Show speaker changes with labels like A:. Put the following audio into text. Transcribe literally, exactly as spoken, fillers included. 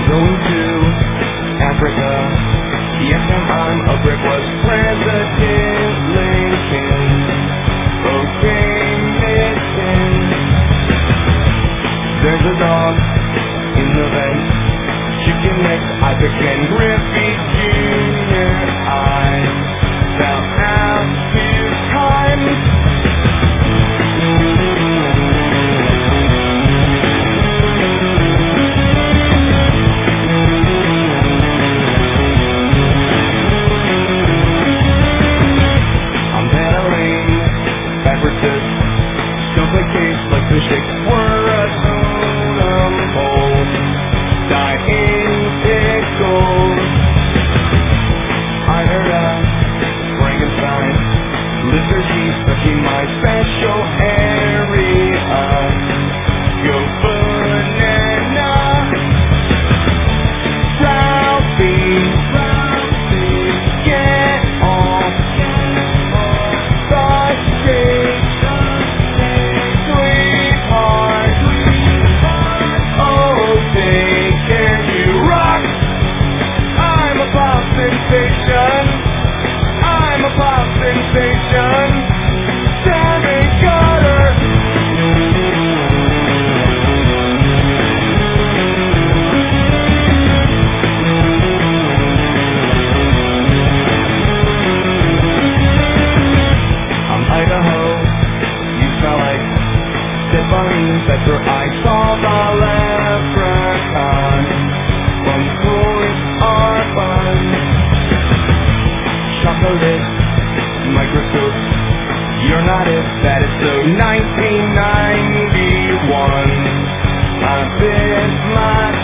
A: going to Africa. Yes, and I'm a brick. Was President Lincoln okay, mission? There's a dog in the vent, chicken necks, I became Griffey Junior I fell out two times. Like the shakes were a totem pole, dying pickles. I heard a Frankenstein liturgy stuck in my special area. Go banana, Ralphie, Ralphie, get off the stage. I'm a pop sensation, Sammy Carter. I'm Idaho, you smell like dead bones. That's where I saw the leprechaun. From coolest are fun. Chocolate microscope, you're not it, that is so nineteen ninety-one. I bit my